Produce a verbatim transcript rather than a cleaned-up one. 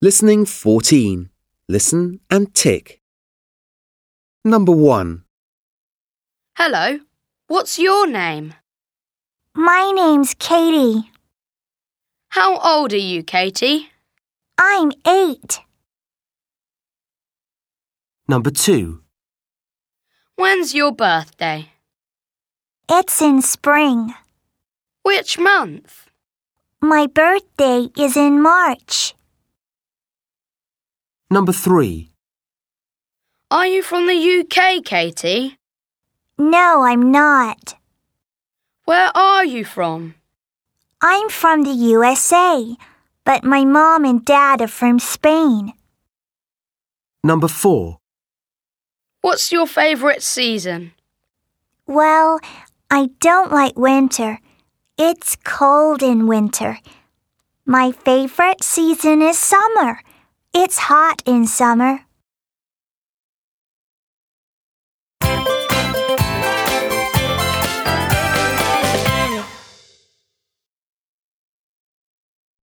Listening fourteen. Listen and tick. Number one. Hello, what's your name? My name's Katie. How old are you, Katie? I'm eight. Number two. When's your birthday? It's in spring. Which month? My birthday is in March. Number three. Are you from the U K, Katie? No, I'm not. Where are you from? I'm from the U S A, but my mom and dad are from Spain. Number four. What's your favourite season? Well, I don't like winter. It's cold in winter. My favorite season is summer. It's hot in summer.